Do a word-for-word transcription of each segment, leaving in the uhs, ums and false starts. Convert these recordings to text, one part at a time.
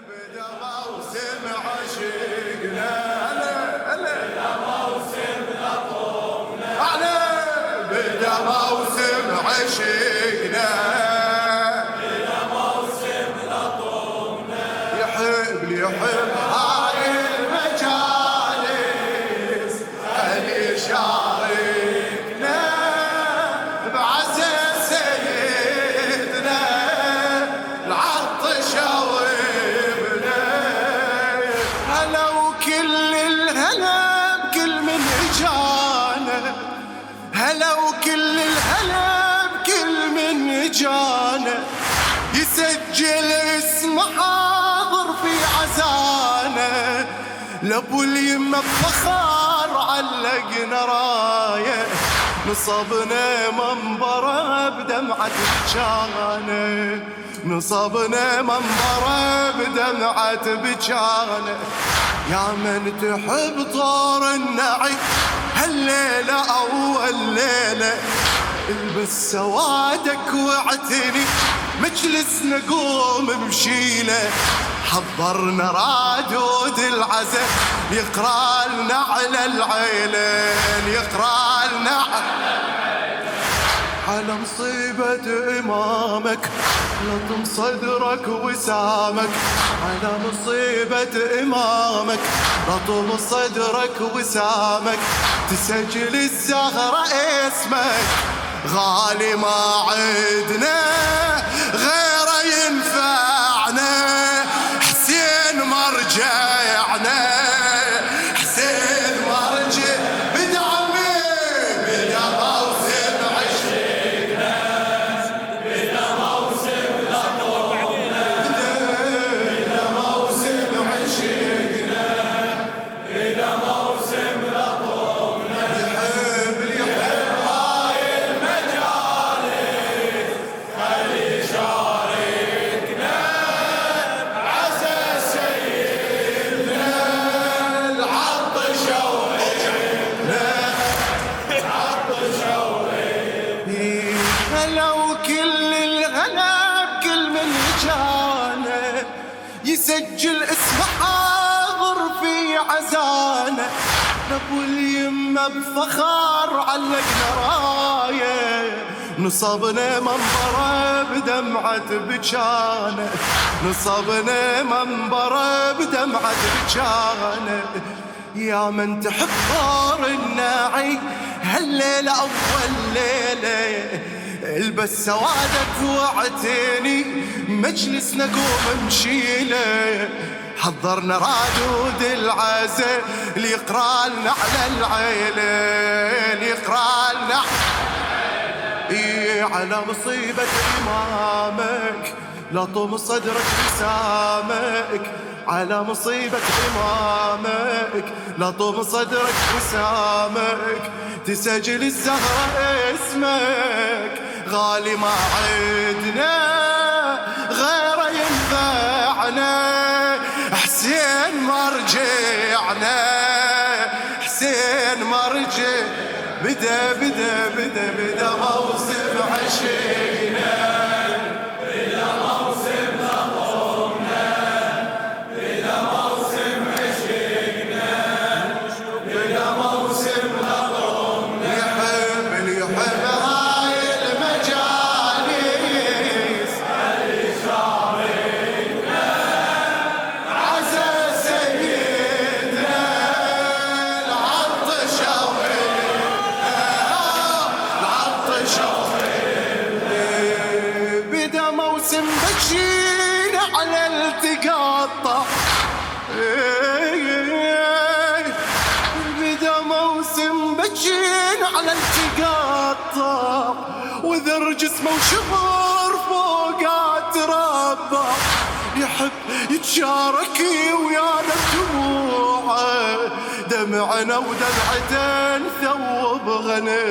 بدا موسم عشقنا بدا موسم لطمنا بدا موسم عشقنا بدا موسم لطمنا يحب يحب هاي المجالس هل يشاركنا بعزة سيدنا العطشة وابنا هلا وكل الهلا بكل من اجانا هلا وكل الهلا بكل من اجانا يسجل اسم حاضر في عزانا لابو اليمة بفخار علقنا رايه نصبنا منبره بدمعة بجانا نصبنا منبره بدمعة بجانا يا من تحب طور النعي هالليلة أول ليلة البس سوادك واعتني مجلسنا قوم بشيله حضرنا رادود العزاء يقرأ لنا على العيلين يقرأ لنا على مصيبة إمامك لطم صدرك وسامك على مصيبة إمامك لطم صدرك وسامك تسجل الزهرة اسمك غالي ما عدنا غيره ينفعنا حسين مرجعنا حسين مرجع بدعمي بدا موسم عشقنا بدا موسم لطمنا بدا موسم عشقنا بدا موسم لطمنا يحب يحب هاي المجالس خلي يشاركنا عسى سيدنا العطشة وابنا العطشة وابنا هلا وكل الهلا بكل من جانا يسجل اسم حاضر في عزانا ابو اليمة بفخار علقنا رايه نصبنا منبره بدمعة بجانا نصبنا منبره بدمعة بجانا يا من تحب طار الناعي هالليلة أول ليلة البس سوادك واعتني مجلسنا قوم مشيله حضرنا رادود العزاء اللي يقرأ لنا على العيلين يقرأ لنا إيه على مصيبة إمامك لطم صدرك وسامك على مصيبة إمامك لطم صدرك وسامك تسجل الزهرة اسمك غالي ما عدنا غيره ينفعنا حسين مرجعنا حسين مرجع بدا بدا بدا بدا موسم عشقنا بدا موسم لطمنا بدا موسم عشقنا بدا موسم لطمنا يحب يحب هاي المجالس خلي يشاركنا عسى سيدنا العطشة بدا موسم بجينا على التقاطع بدا موسم بجينا على التقاطع وذر جسمه وشهر فوقات ربع يحب يتشاركي ويانا بدموعه دمعنا ودمعتين ثوب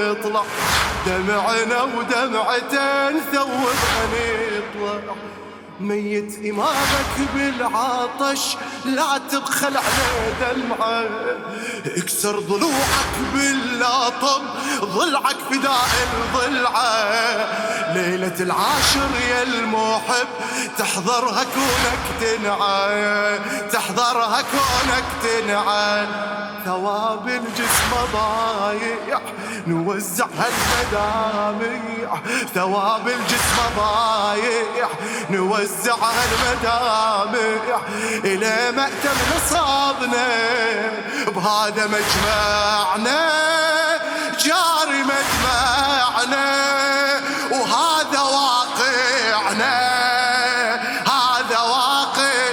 غنطلع دمعنا ودمعتين ثوب غنطلع ميت إمامك بالعطش لا تبخل على دمعه، اكسر ضلوعك باللاطم ضلعك فداء الضلعه. ليلة العاشر يا المحب تحضرها كونك تنعى، تحضرها كونك تنعى. ثواب الجسم ضايع نوزع هالمدامع، ثواب الجسم ضايع نوزع هالمدامع. إلى مأتم نصابنا بهذا مجمعنا، جاري مجمعنا وهذا واقعنا، هذا واقع.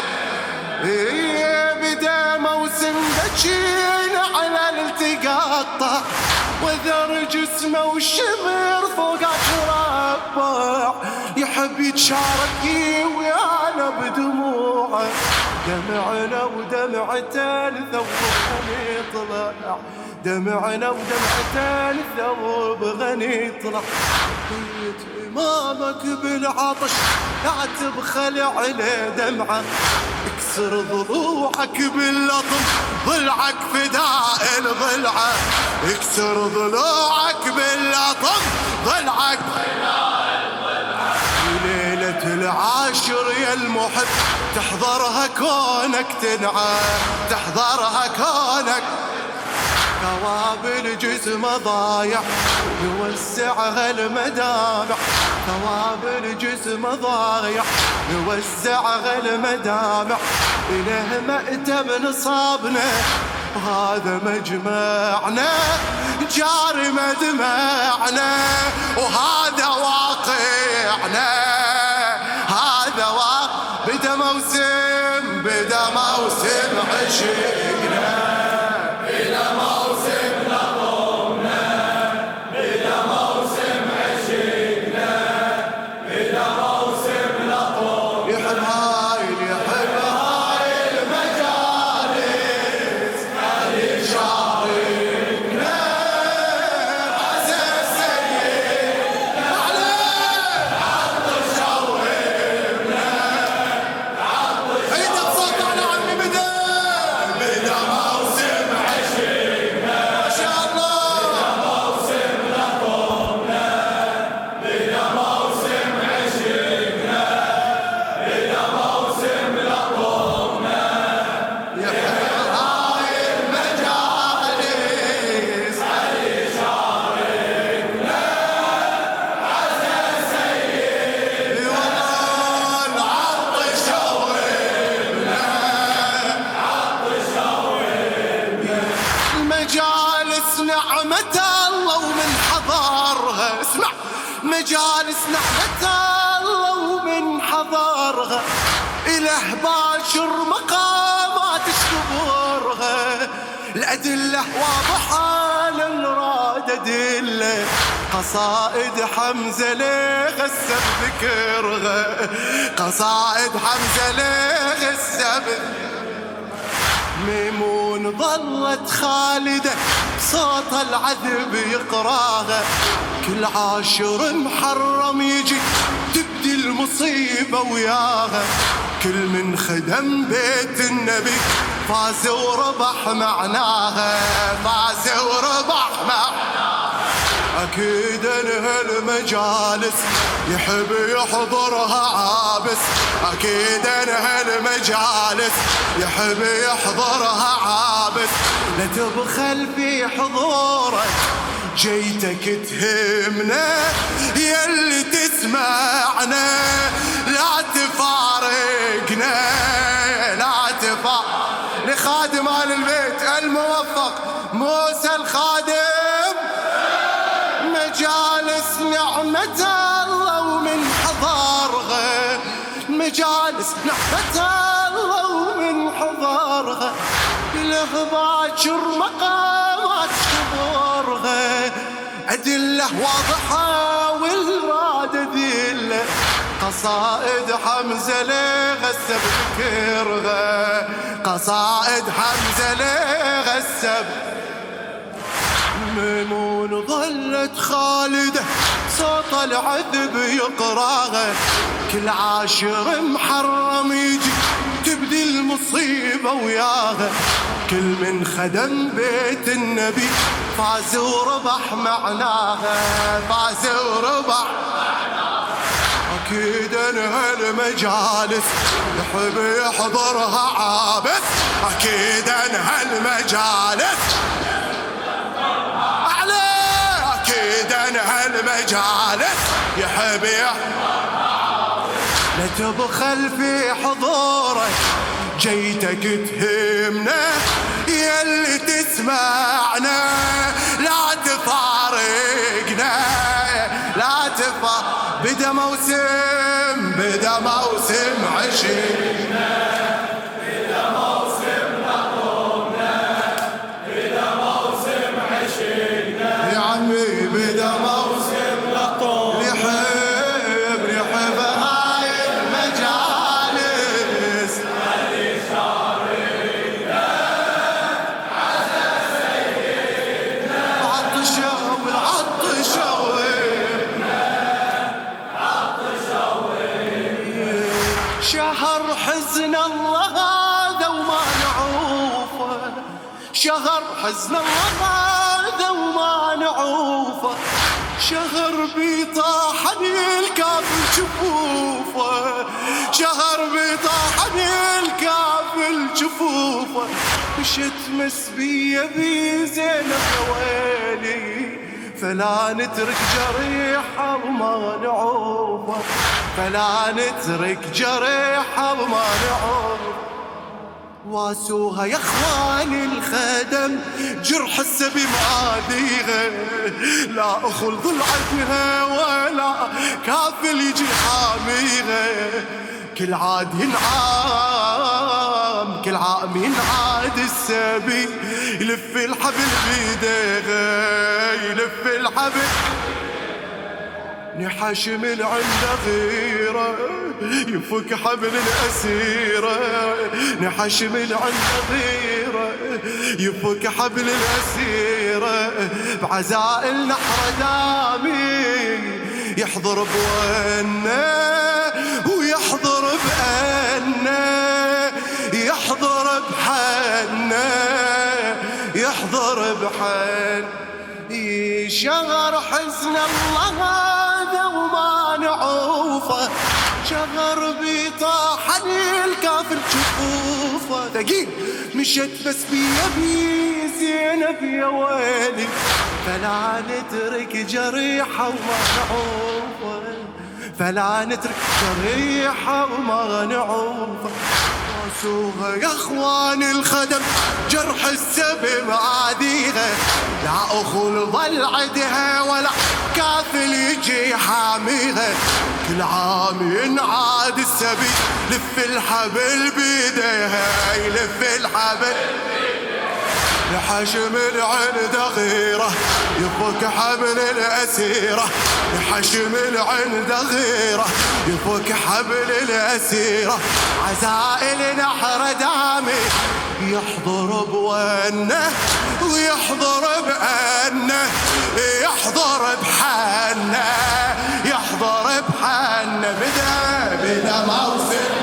بدا موسم بجينا على الالتقاط، وذر جسمه والشمر فوقه تربع. يحب يتشارك ويانا بدموعه، دمعنا ودمعته الثوب يطلع، دمعنا ودمعته الثوب غني يطلع. بيت إمامك بالعطش لا تبخل على دمعه، اكسر ضلوعك باللطم ضلعك فداء الضلعه، اكسر ضلوعك باللطم ضلعك فداء الضلعه. ليلة العاشر يا المحب تحضرها كونك تنعى، تحضرها كونك. ثواب الجسم ضايع نوزعها المدامع، ثواب الجسم ضايع نوزعها المدامع. إله مأتم نصابنا وهذا مجمعنا، جاري مدمعنا وهذا واقعنا، هذا واقع. بدا موسم بدا موسم عشقنا، بدا موسم لطمنا، بدا موسم عشقنا، بدا موسم لطم. يحب هاي يحب هاي المجالس اللي شاركنا عسى السيد عليه عطش شوقنا، عطش. عيد بصوت على عمي بدا بدا موسم عشقنا، ما شاء الله. بدا موسم لطمنا، بدا موسم عشقنا، بدا موسم لطمنا. يحب هاي المجالس اللي شاركنا عسى السيد والله العطش شوقنا، عطش شوقنا. المجالس نعمة الله ومن حضرها، اسمع. مجالس نعمة الله ومن حضرها، إله باشر مقامات اشتبرها. الأدلة واضحة للراد أدلة، قصائد حمزة لغسب ذكرها، قصائد حمزة لغسب. ميمون ظلت خالدة صوت العذب يقراها، كل عاشر محرم يجي تبدي المصيبة وياها. كل من خدم بيت النبي فاز وربح معناها، فاز وربح معناها. أكيد أنها المجالس يحب يحضرها عابس، أكيد أنها المجالس يحب يحضرها عابس. لا تبخل في حضورك جيتك تهمنا، يلي تسمعنا لا تفارقنا، لا تفارق. لخادم آل البيت الموفق موسى الخادم، مجالس نعمة الله ومن حضرها، مجالس نعمة الله ومن حضرها. الأخباجر مقامات شبرها، أدلة واضحة والراد ذلة. قصائد حمزة لغسب ذكرها، قصائد حمزة لغسب. ميمون ظلت خالدة صوت العذب يقراها، كل عاشر محرم يجي تبدي المصيبة وياها. كل من خدم بيت النبي فاز وربح معناها، فاز وربح. أكيد أن هالمجالس يحب يحضرها عابس، أكيد أن هالمجالس أعلى، أكيد أن هالمجالس يحب يحضرها عابس. لا تبخل في حضورك جيتك تهمنا يلي تسمعنا، لا تفارقنا لا تفارقنا. بدا موسم بدا موسم عشقنا، بدا موسم لطمنا، بدا موسم عشقنا يا عمي، بدا موسم لطم. يحب يحب هاي المجالس اللي شاركنا عسى سيدنا. عطشة والعطشة شهر حزن الله هذا وما نعوفه، شهر حزن الله هذا وما نعوفه. شهر بيطاحن الكافل جفوفه، شهر بيطاحن الكافل جفوفه. مشت مسبية بي زينب يا ويلي، فلا نترك جريحة وما نعوفه، فلا نترك جريحة وما نعوفه. واسوها يا اخواني الخدم جرح السبي مآذيها، لا اخل ضلعتها ولا كافل يجي حاميها. كل عاد ينعام كل عام ينعاد السبي، يلف الحبل بيديها يلف الحبل. نحش من عنده غيره يفك حبل الأسيرة، نحش من عنده غيره يفك حبل الأسيرة. بعزائل نحر دامي يحضر بونا ويحضر بأنا، يحضر بحنا يحضر بحن. شهر حزن الله هذا وما نعوفه، شهر بيطاحن الكافر جفوفه. ثقيل مشت بس بيبي زينب يا ويلي، فلا نترك جريحة وما نعوفه، فلا نترك جريحة وما نعوفه. واسوها يا اخواني الخدم جرح السبي معاديها، لا اخل ظل عدها ولا كافل يجي حاميها. كل عام ينعاد السبي لف الحبل بيديها يلف الحبل. نحشم العند غيره يفك حبل الأسيرة، نحشم العند غيره يفك حبل الأسيرة. عزائل نحر دامي يحضر بونه ويحضر بأنه، يحضر بحنه يحضر بحنه. بدا بدا موسم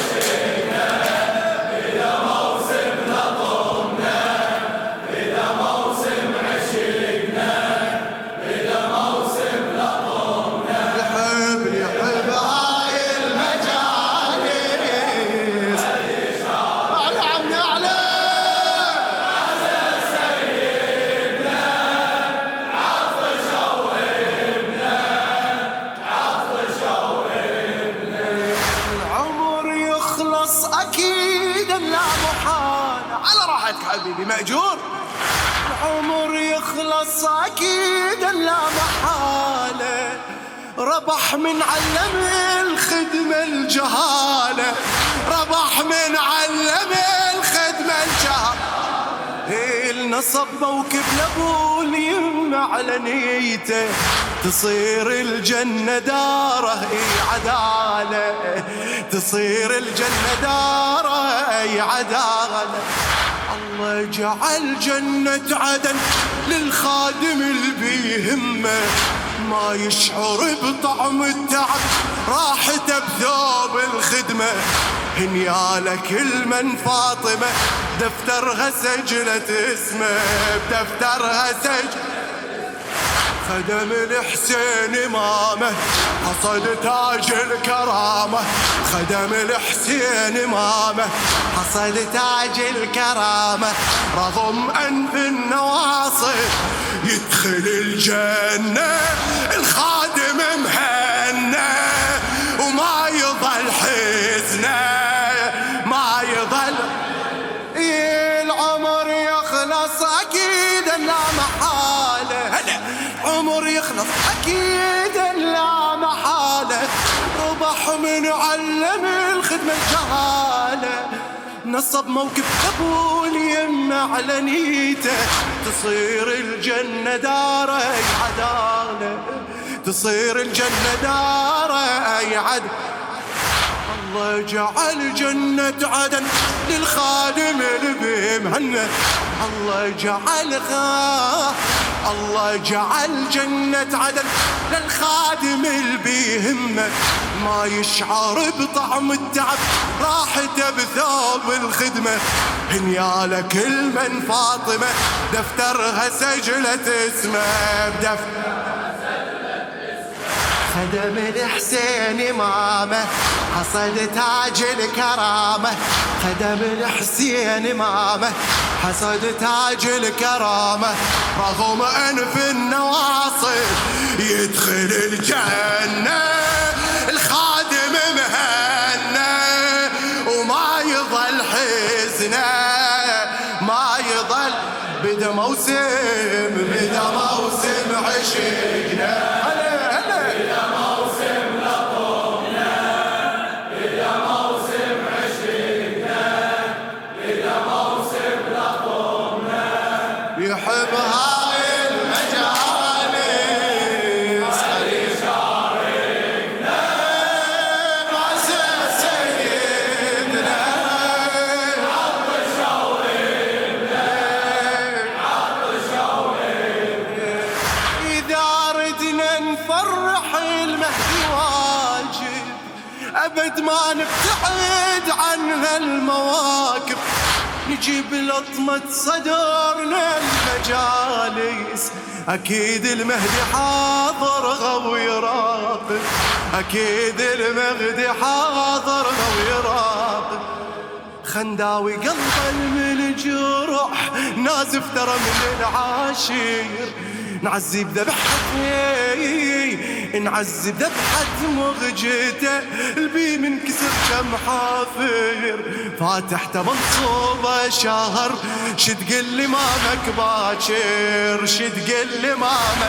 حبيبي مأجور. العمر يخلص أكيد لا محالة، ربح من علم الخدمة الجهالة، ربح من علم الخدمة الجهالة. النصب موكب لابو اليم على نيته، تصير الجنة داره اي عدالة، تصير الجنة داره اي عدالة. الله جعل جنة عدن للخادم اللي بيهمه، ما يشعر بطعم التعب راحته بثوب الخدمة. هنيالك المن فاطمة دفترها سجلت اسمه، بدفترها سجلت خدم الحسين إمامه حصد تاج الكرامة. خدم الحسين إمامه حصد تاج الكرامة. رغم أنف النواصب يدخل الجنة الخادم مهنة وما يظل حزنه، ما يظل العمر يخلص أكيد لا محالة. هلا عمر يخلص أكيد لا محالة. ربح من علم الخدمة الجهالة، نصب موقف قبول يمنع على نيته. تصير الجنة دار أي عدالة، تصير الجنة دار أي عدل. الله جعل جنة عدن للخادم اللي بمهنة. الله جعلها الله جعل جنة عدن للخادم اللي بيهمه. ما يشعر بطعم التعب راحته بثوب الخدمة. هنيالك المن فاطمة دفترها سجلت اسمه، بدفترها سجلت اسمه. خدم الحسين إمامه حصد تاج الكرامة. خدم الحسين إمامه حصد تاج الكرامة. رغم أنف النواصب يدخل الجنة الخادم مهنة وما يظل حزنه، ما يظل. بدا موسم بدا موسم عشقنا. يحب هاي المجالس خلي يشاركنا راس سيدنا عط شوقنا عط شوقنا. إذا ردنا نفرح المهدي واجب أبد ما نبتعد عن هالمواقف. نجيب لطمة صدرنا المجالس أكيد المهدي حاضر غو يراقب. أكيد المهدي حاضر غو يراقب. خنداوي قلبه من الجرح نازف ترى من العاشير. نعذب ذبحته نعذب ذبحة مغجته البي من كسر كم حافر. فاتحته منصوبة شهر شتقل لي مامك باكر شتقل لي مامك.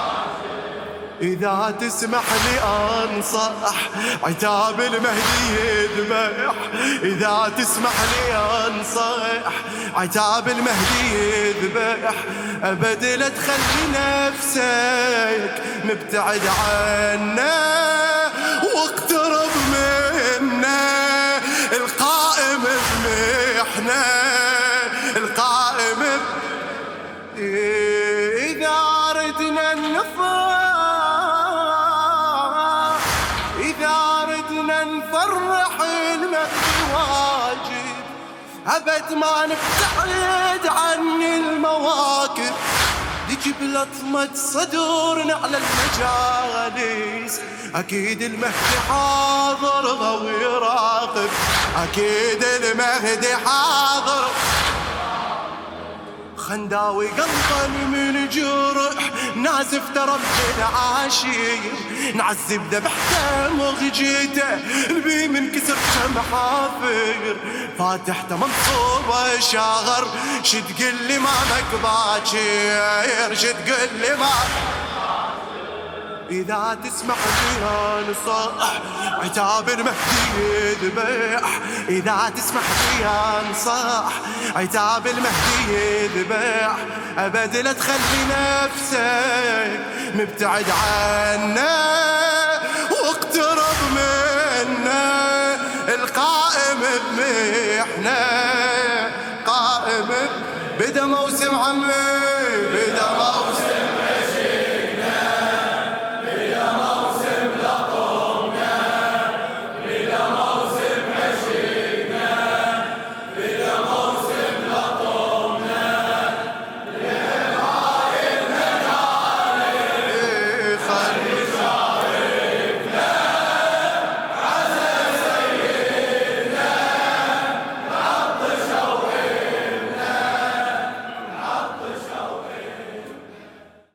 إذا تسمح لي أنصح عتاب المهدي يذبح. إذا تسمح لي أنصح عتاب المهدي يذبح. أبد لا تخلي نفسك مبتعد عنا واقترب منا القائم بمحنة القائم ب... إذا ردنا النفاق إذا ردنا نفرح المهدي واجب أبد ما نبتعد عن المواقف. نجيب لطمة صدورنا على المجالس أكيد المهدي حاضر غو يراقب. أكيد المهدي حاضر. خنداوي قلبا من جرح نازف ترى من العاشير. نعذب ذبحته مغجيته البي من كسر كم حافر. فاتحته منصوبة شاغر شتقل لي مامك باكر شتقل لي مامك. إذا تسمح لي أنصح عتاب المهدي يذبح. إذا تسمح لي أنصح عتاب المهدي يذبح. أبد لا تخلي نفسك مبتعد عنا واقترب منا القائم بمحنة قائم. بدا موسم عمي